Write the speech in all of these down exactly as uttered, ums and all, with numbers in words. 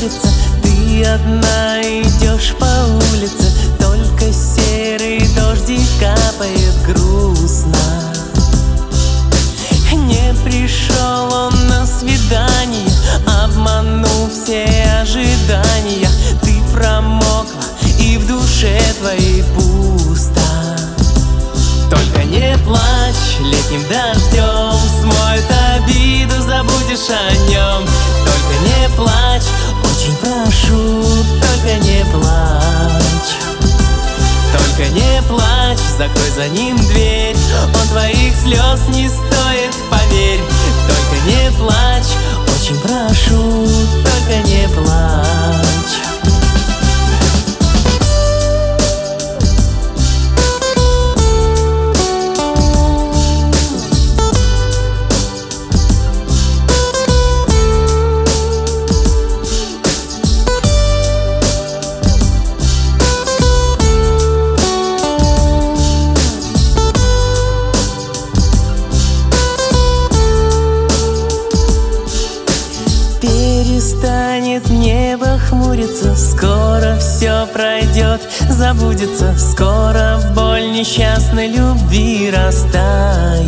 хмурится. Ты одна идешь по улице, только серый дождик капает грустно. Не пришел он на свидание, обманул все ожидания. Ты промокла, и в душе твоей пусто. Только не плачь, летним дождем смоет обиду, забудешь о нем. Только не плачь, очень прошу, только не плачь. Только не плачь, закрой за ним дверь, он твоих слез не стоит, поверь. Только не плачь, очень прошу, только не плачь. Перестанет небо хмуриться, скоро все пройдет, забудется. Скоро боль несчастной любви растает,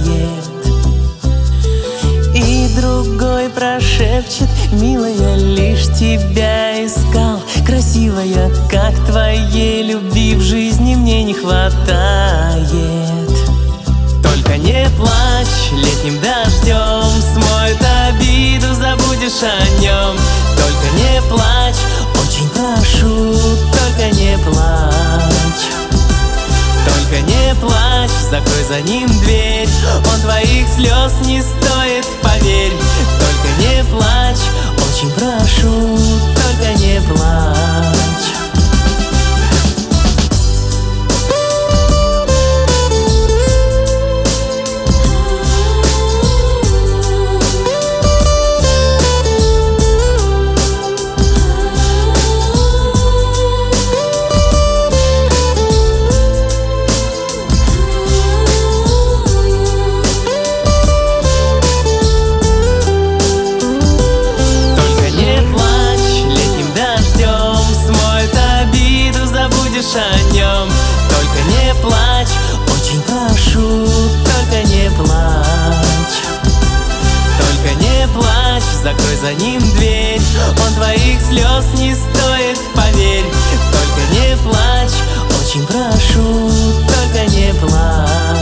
и другой прошепчет: милая, лишь тебя искал. Красивая, как твоей любви в жизни мне не хватает. Только не плачь, летним дождем смоет обиду, забудешь о нем. Только не плачь, очень прошу, только не плачь. Только не плачь, закрой за ним дверь, он твоих слез не стоит, поверь. Только не плачь, очень прошу, только не плачь. О нем. Только не плачь, очень прошу, только не плачь. Только не плачь, закрой за ним дверь, он твоих слез не стоит, поверь. Только не плачь, очень прошу, только не плачь.